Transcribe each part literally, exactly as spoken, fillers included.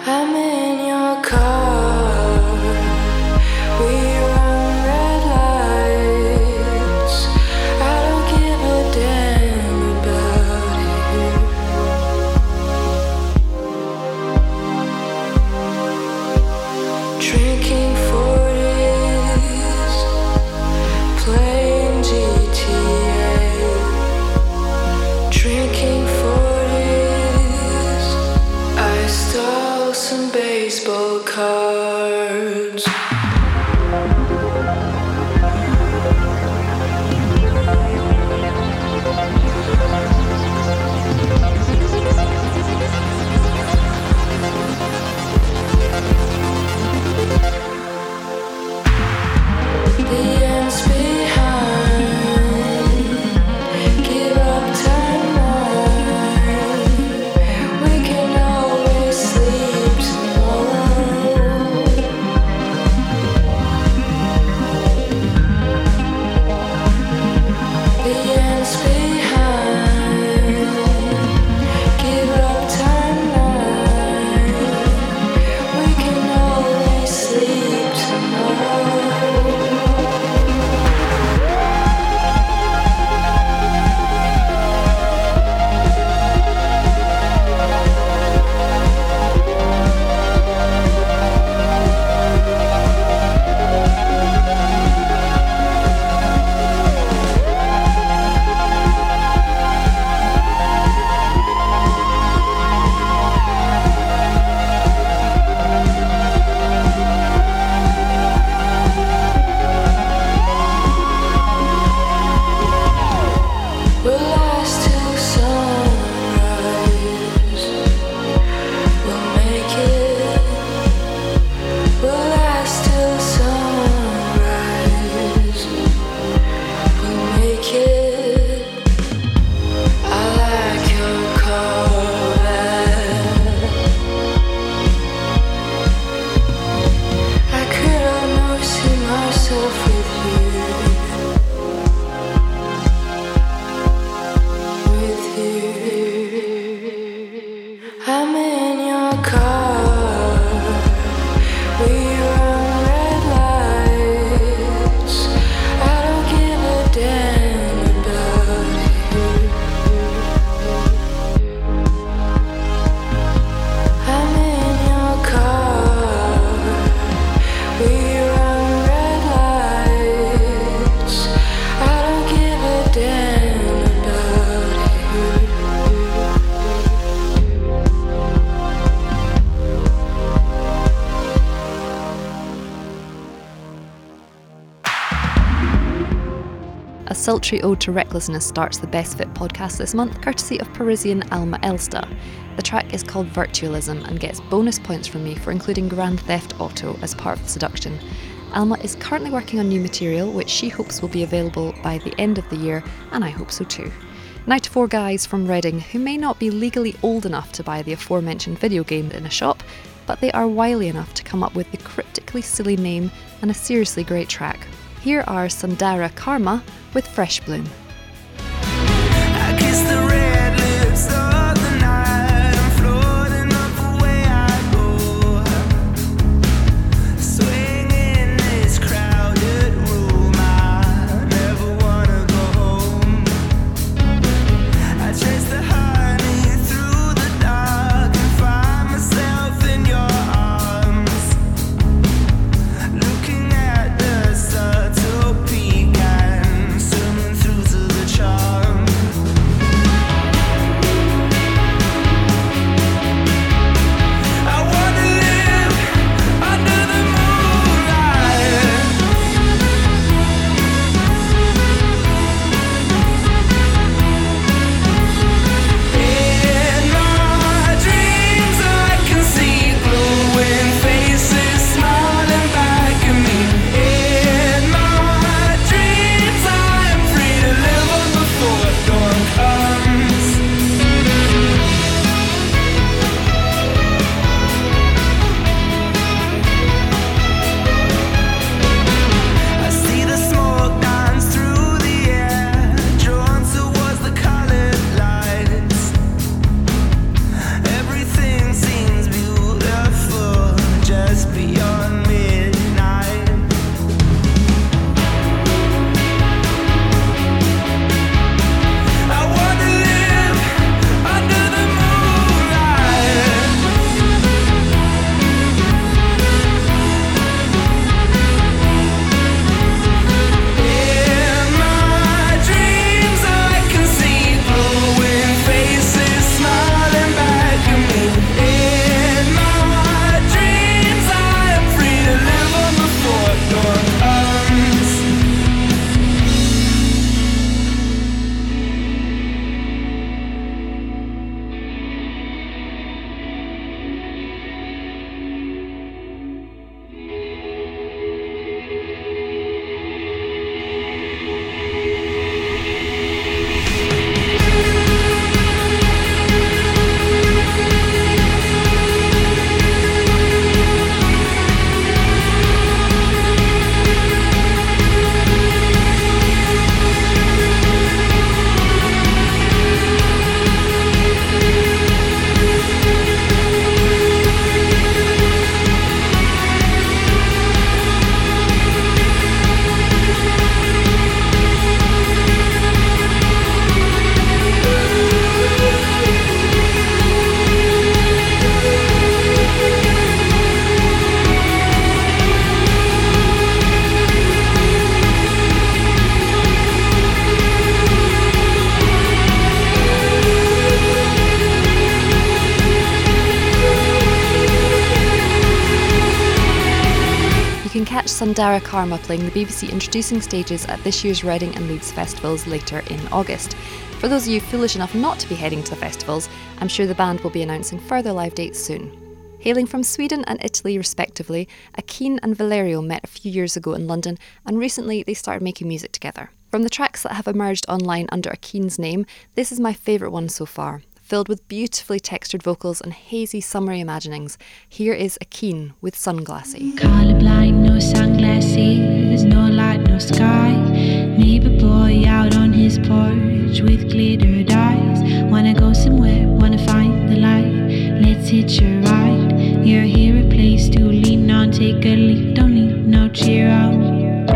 A sultry ode to recklessness starts the Best Fit podcast this month, courtesy of Parisian Alma Elsta. The track is called Virtualism and gets bonus points from me for including Grand Theft Auto as part of the seduction. Alma is currently working on new material, which she hopes will be available by the end of the year, and I hope so too. Now to four guys from Reading who may not be legally old enough to buy the aforementioned video game in a shop, but they are wily enough to come up with the cryptically silly name and a seriously great track. Here are Sundara Karma with Fresh Bloom. Through the catch Sundara Karma playing the B B C introducing stages at this year's Reading and Leeds festivals later in August. For those of you foolish enough not to be heading to the festivals, I'm sure the band will be announcing further live dates soon. Hailing from Sweden and Italy respectively, Akeen and Valerio met a few years ago in London, and recently they started making music together. From the tracks that have emerged online under Akeen's name, this is my favourite one so far. Filled with beautifully textured vocals and hazy summery imaginings, here is Akeen with Sunglassy. Colorblind, no sunglassy, there's no light, no sky. Neighbor boy out on his porch with glittered eyes. Wanna go somewhere, wanna find the light. Let's hitch a ride. You're here, a place to lean on, take a leap, don't need no cheer out.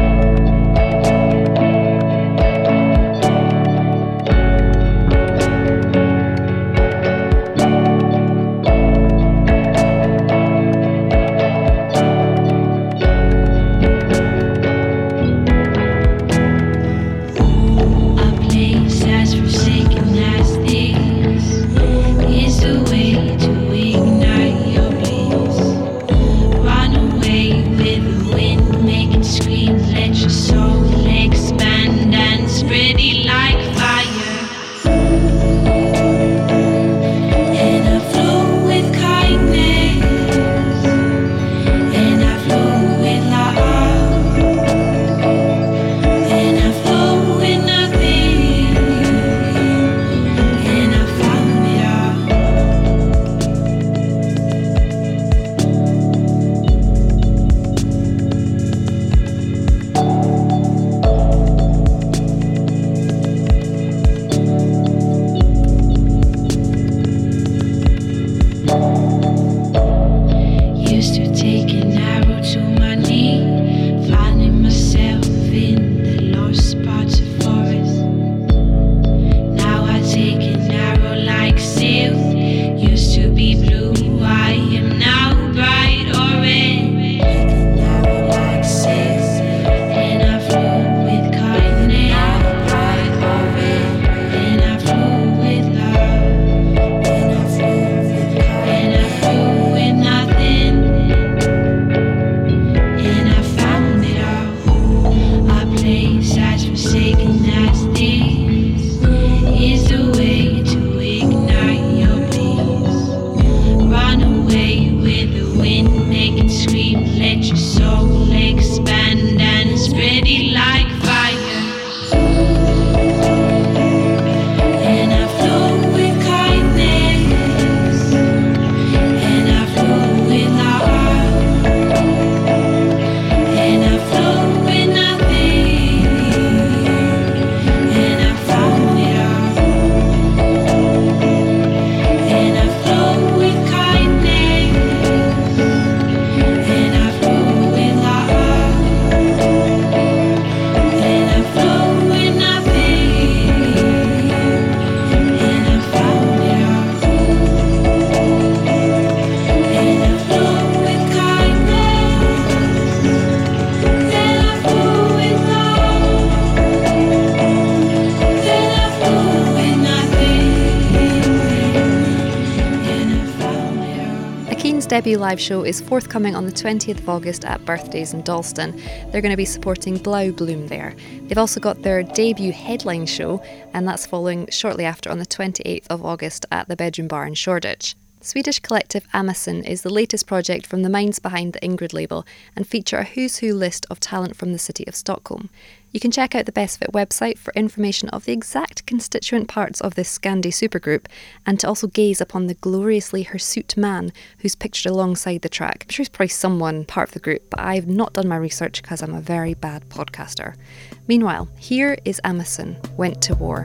Debut live show is forthcoming on the twentieth of August at Birthdays in Dalston. They're going to be supporting Blau Bloom there. They've also got their debut headline show, and that's following shortly after on the twenty-eighth of August at the Bedroom Bar in Shoreditch. Swedish collective Amazon is the latest project from the minds behind the Ingrid label and feature a who's who list of talent from the city of Stockholm. You can check out the Best Fit website for information of the exact constituent parts of this Scandi supergroup, and to also gaze upon the gloriously hirsute man who's pictured alongside the track. I'm sure he's probably someone part of the group, but I've not done my research because I'm a very bad podcaster. Meanwhile, here is Amazon, Went to War.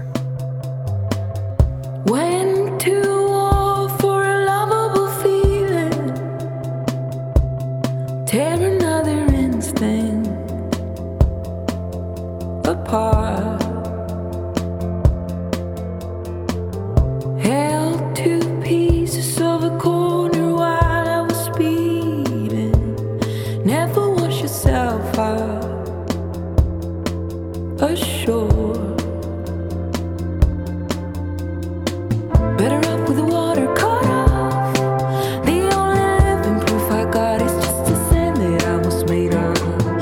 Went to war for a lovable feeling, tear another instinct apart, held two pieces of a corner while I was speeding. Never wash yourself out ashore. Better up with the water cut off. The only living proof I got is just a sin that I was made of.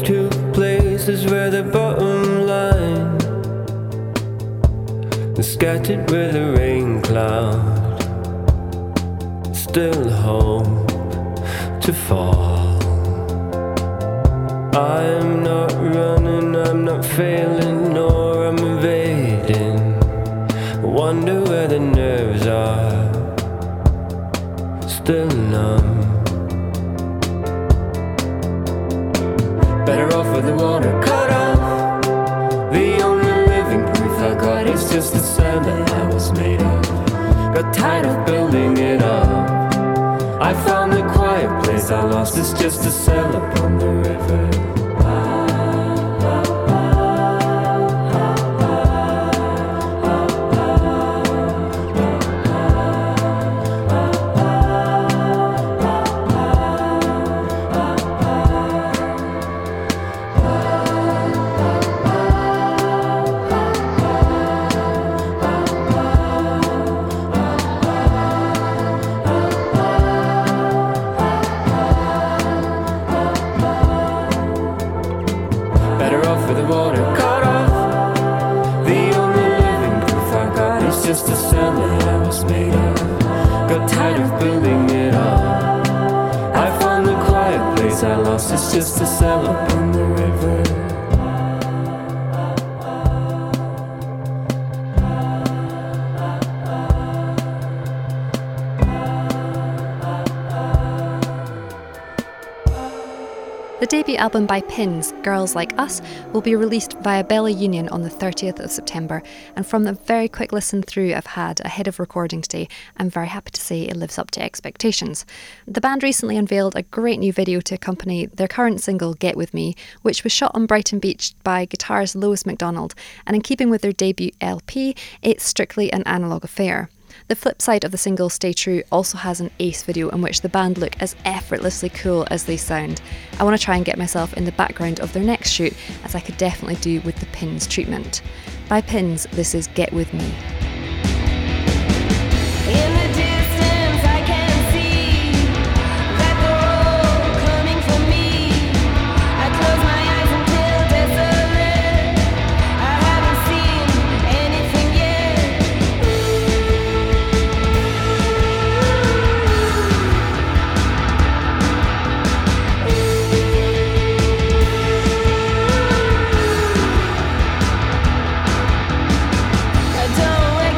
two places where the bottom line is scattered with a rain cloud, still hope to fall. I'm not running, I'm not failing, nor I'm evading. Wonder where the nerves are, still numb. Better off with the water cut off. The only living proof I got is just the sand that I was made of. Got tired of building it up. I found the quiet place I lost. It's just a cell upon the river. Just a cell that I was made of. Got tired of building it up. I found the quiet place I lost. It's just a cell upon the river. The debut album by Pins, Girls Like Us, will be released via Bella Union on the thirtieth of September, and from the very quick listen through I've had ahead of recording today, I'm very happy to say it lives up to expectations. The band recently unveiled a great new video to accompany their current single, Get With Me, which was shot on Brighton Beach by guitarist Lewis MacDonald, and in keeping with their debut L P, it's strictly an analogue affair. The flip side of the single, Stay True, also has an ace video in which the band look as effortlessly cool as they sound. I want to try and get myself in the background of their next shoot, as I could definitely do with the Pins treatment. By Pins, this is Get With Me. In the distance I can see that they're all coming for me. I close my eyes and feel desolate. I haven't seen anything yet. I don't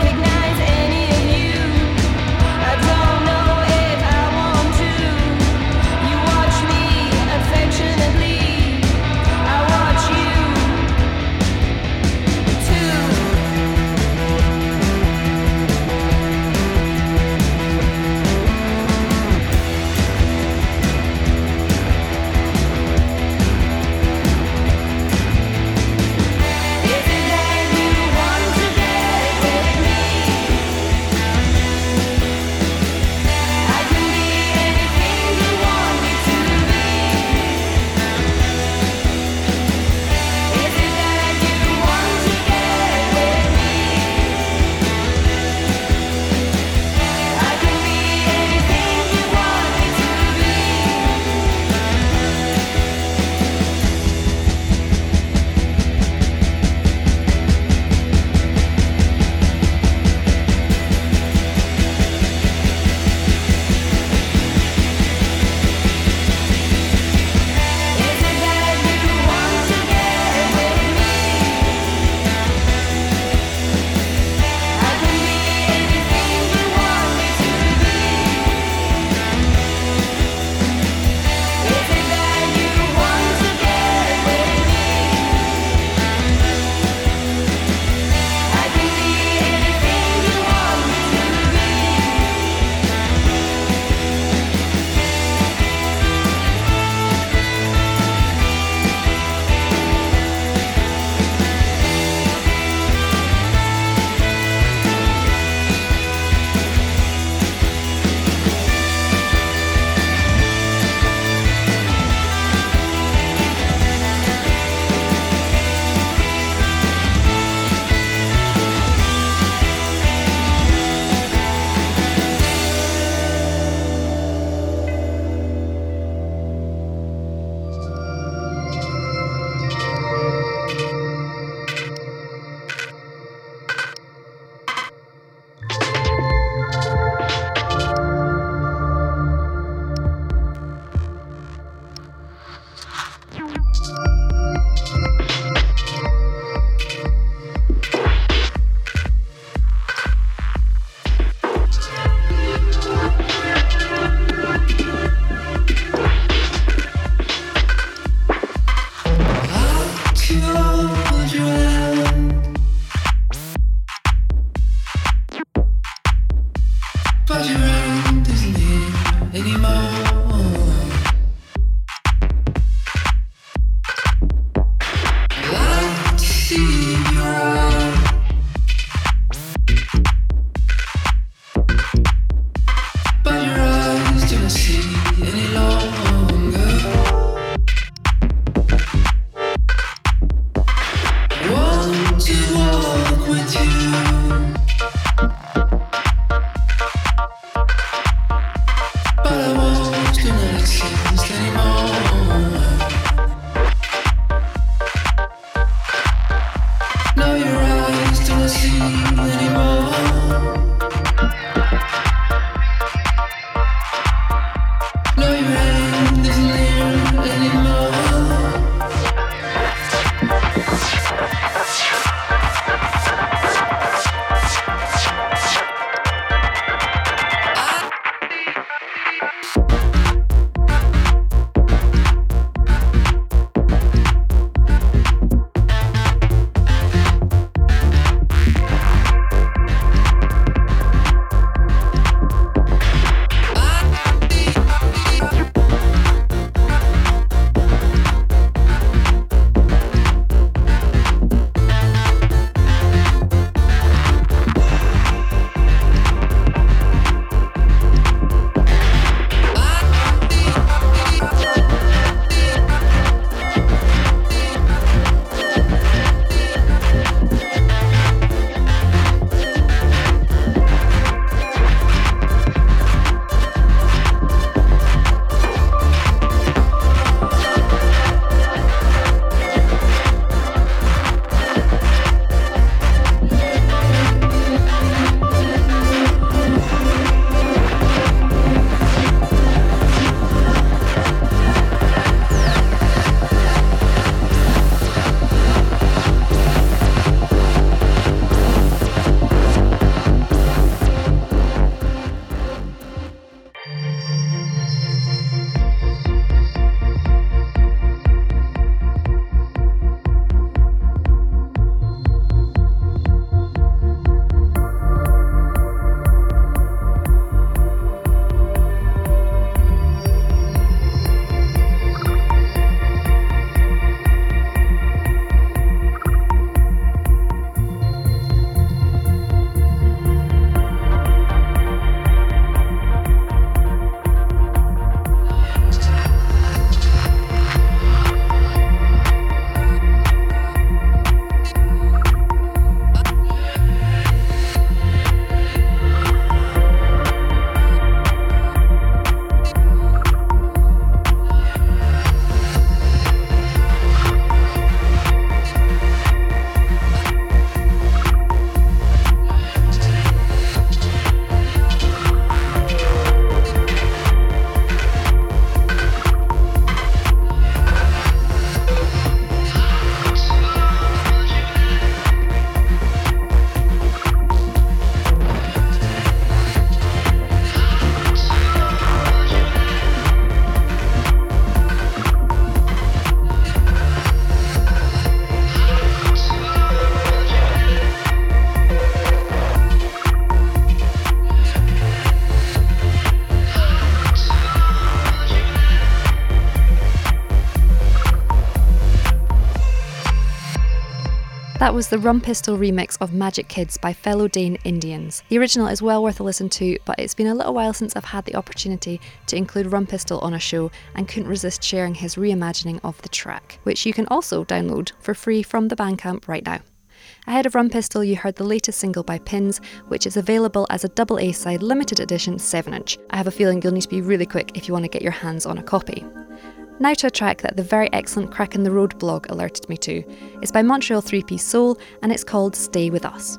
That was the Rum Pistol remix of Magic Kids by fellow Dane Indians. The original is well worth a listen to, but it's been a little while since I've had the opportunity to include Rum Pistol on a show and couldn't resist sharing his reimagining of the track, which you can also download for free from the Bandcamp right now. Ahead of Rum Pistol, you heard the latest single by Pins, which is available as a double A-side limited edition seven inch. I have a feeling you'll need to be really quick if you want to get your hands on a copy. Now to a track that the very excellent Crack in the Road blog alerted me to. It's by Montreal three-piece Soul and it's called Stay With Us.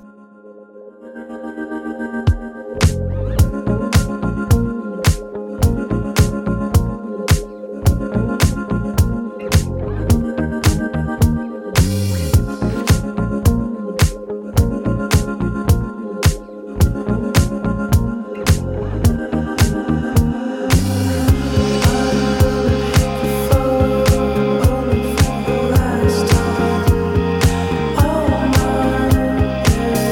Oh, my.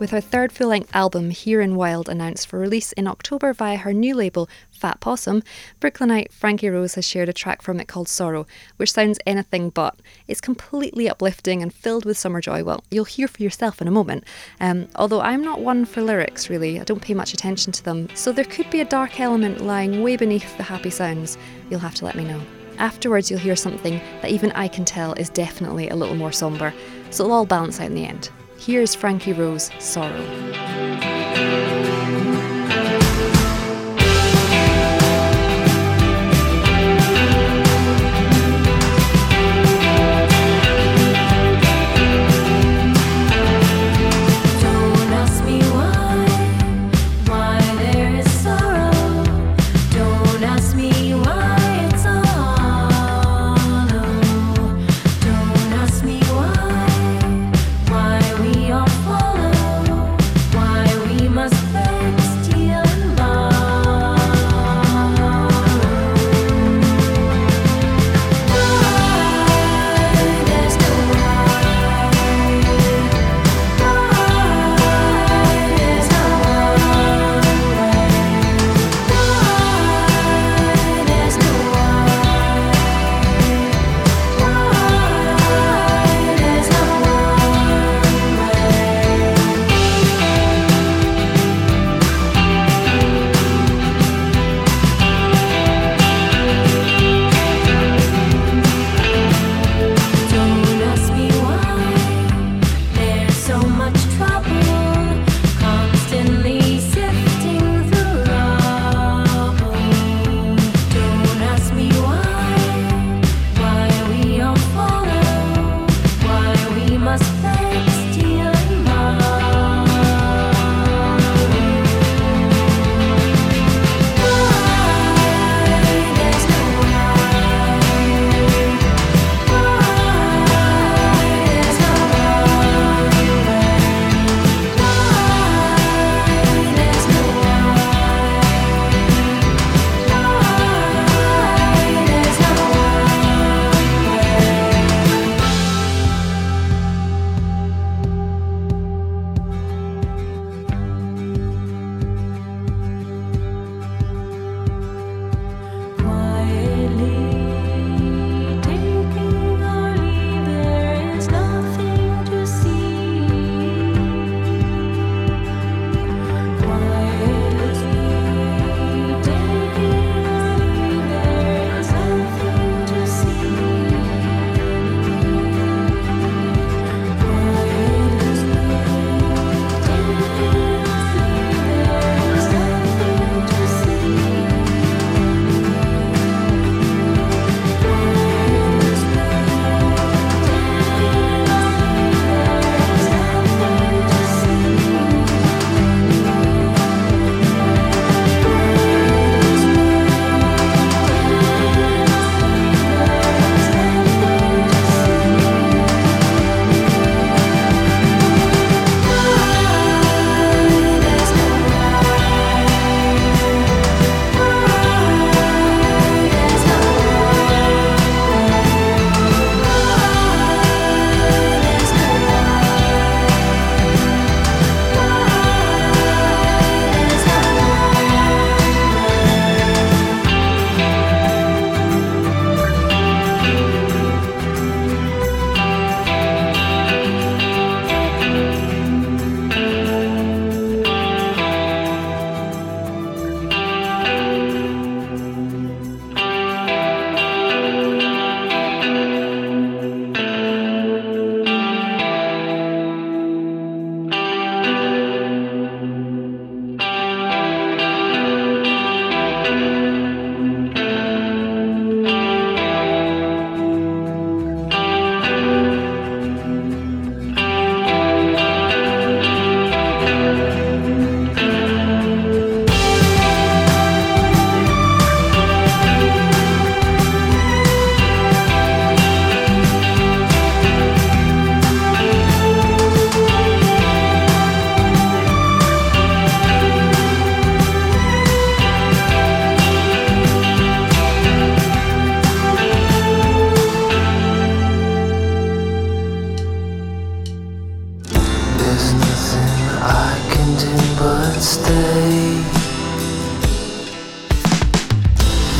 with her third full-length album, Here in Wild, announced for release in October via her new label, Fat Possum, Brooklynite Frankie Rose has shared a track from it called Sorrow, which sounds anything but. It's completely uplifting and filled with summer joy. Well, you'll hear for yourself in a moment. Um, although I'm not one for lyrics, really. I don't pay much attention to them, so there could be a dark element lying way beneath the happy sounds. You'll have to let me know. Afterwards, you'll hear something that even I can tell is definitely a little more sombre, so it'll all balance out in the end. Here's Frankie Rose, Sorrow. Must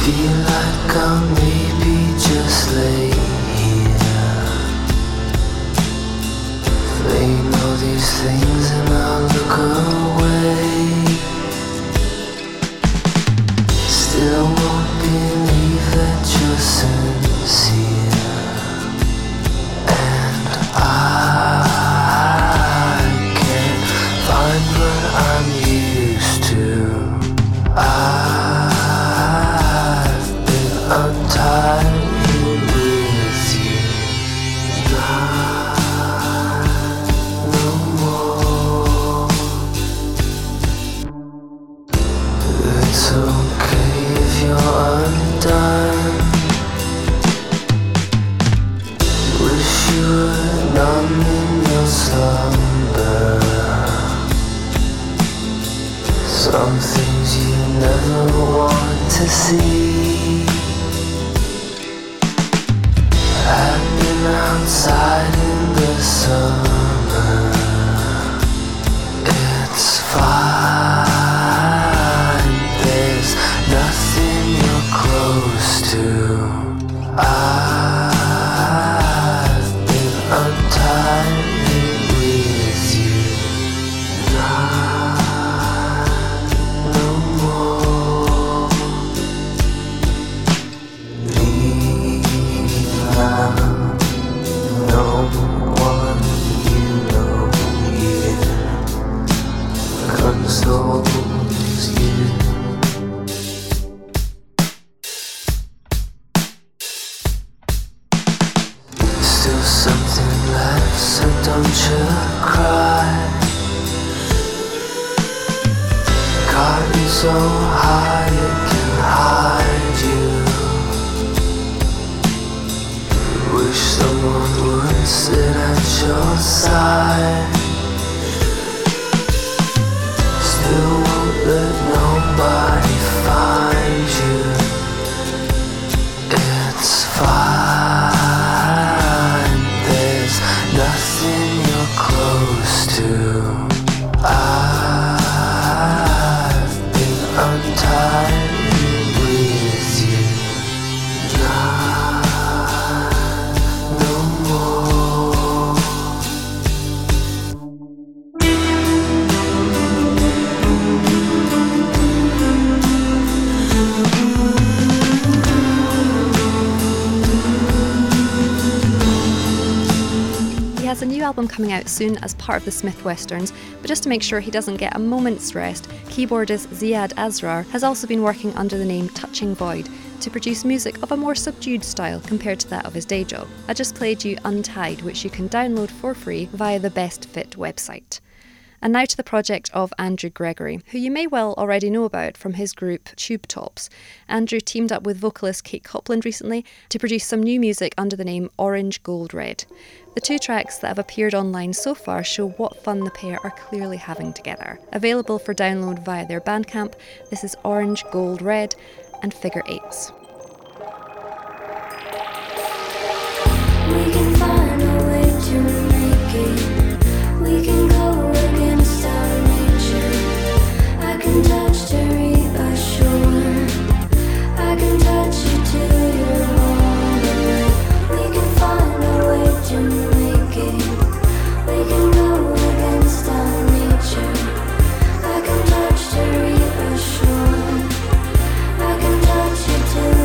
feel like I'll maybe just lay here, playing all these things and I'll look away. Still won't believe that you're sincere, and I can't find what I'm used to. I've been untied here with you, not no more. It's okay if you're undone. Wish you were numb in your slumber. Some things you never want to see. I've been outside in the summer. It's fine. There's nothing you're close to. I've been untied with you. Not no more. Leave now. No one you know here consoles you. Still something left, so don't you cry. Gotten so high it can hide you. Wish someone would sit at your side. Still won't let nobody find you. It's fine. There's nothing you're close to. I've been untied with you. Not no more. He has a new album coming out soon as part of the Smith Westerns, but just to make sure he doesn't get a moment's rest, keyboardist Ziad Asrar has also been working under the name Touching Void to produce music of a more subdued style compared to that of his day job. I just played you Untied, which you can download for free via the Best Fit website. And now to the project of Andrew Gregory, who you may well already know about from his group Tube Tops. Andrew teamed up with vocalist Kate Copland recently to produce some new music under the name Orange Gold Red. The two tracks that have appeared online so far show what fun the pair are clearly having together. Available for download via their Bandcamp, this is Orange Gold Red and Figure Eights. We can find a way to make it. We can go against our nature. I can touch to reassure. I can touch you till you're all away. We can find a way to make it. We can go against our nature. I can touch to reassure. I can touch you till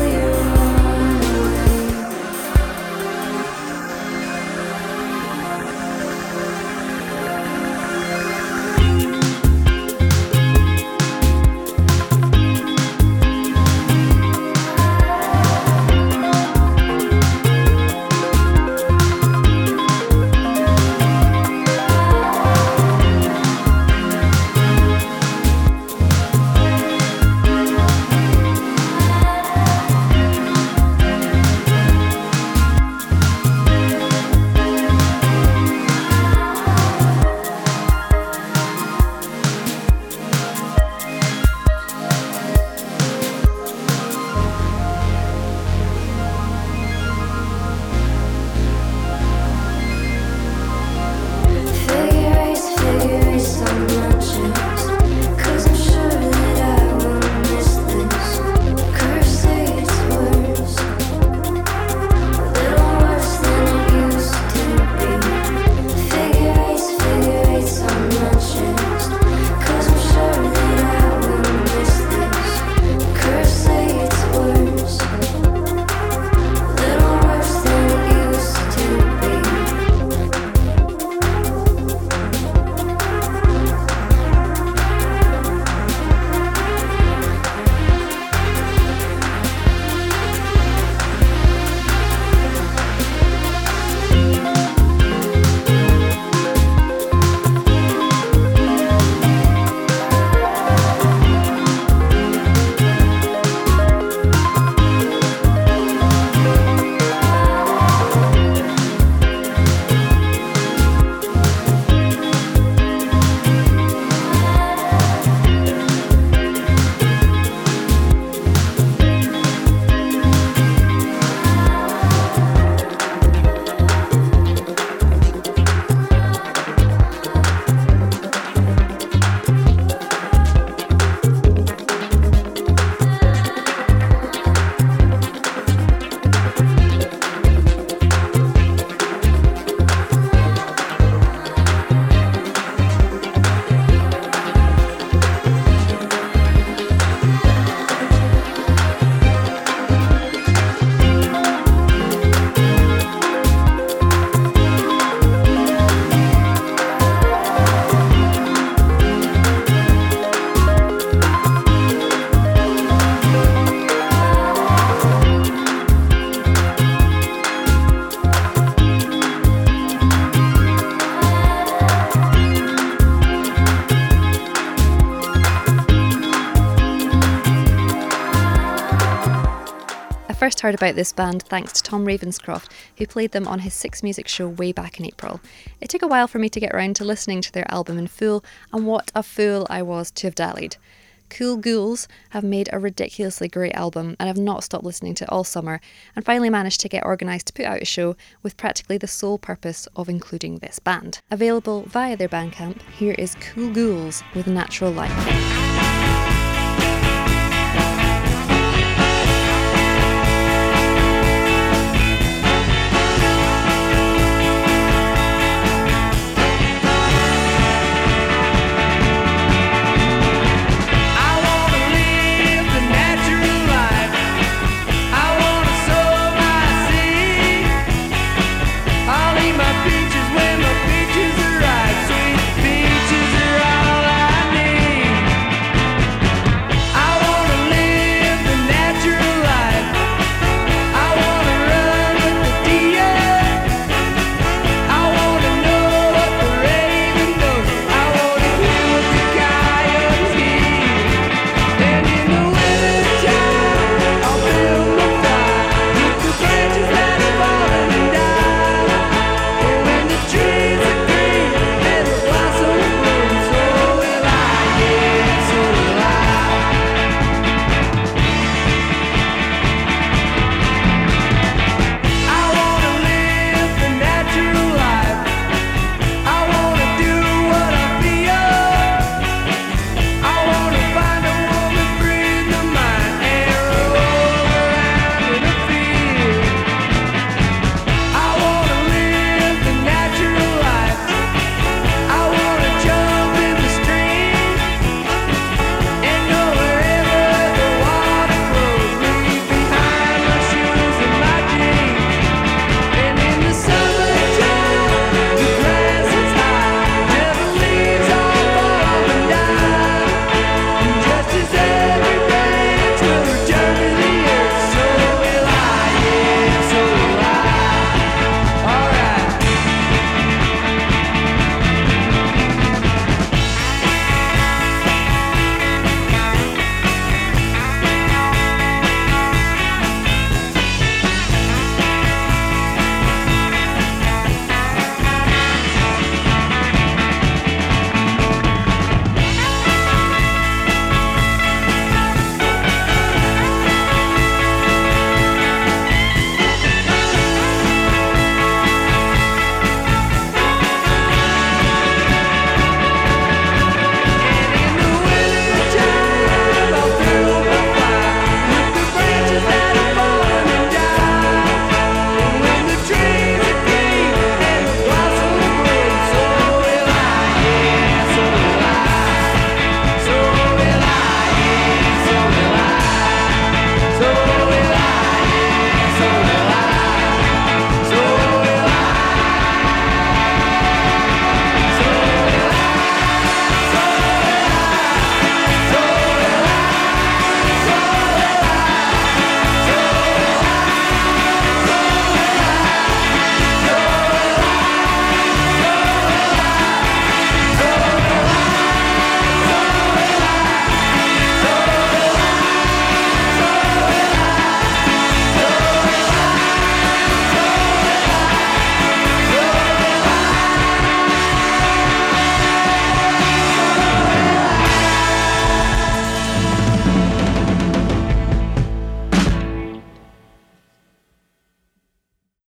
first heard about this band thanks to Tom Ravenscroft, who played them on his Six Music show way back in April. It took a while for me to get around to listening to their album in full, and what a fool I was to have dallied. Cool Ghouls have made a ridiculously great album, and I've not stopped listening to it all summer, and finally managed to get organised to put out a show with practically the sole purpose of including this band. Available via their Bandcamp, here is Cool Ghouls with Natural Light.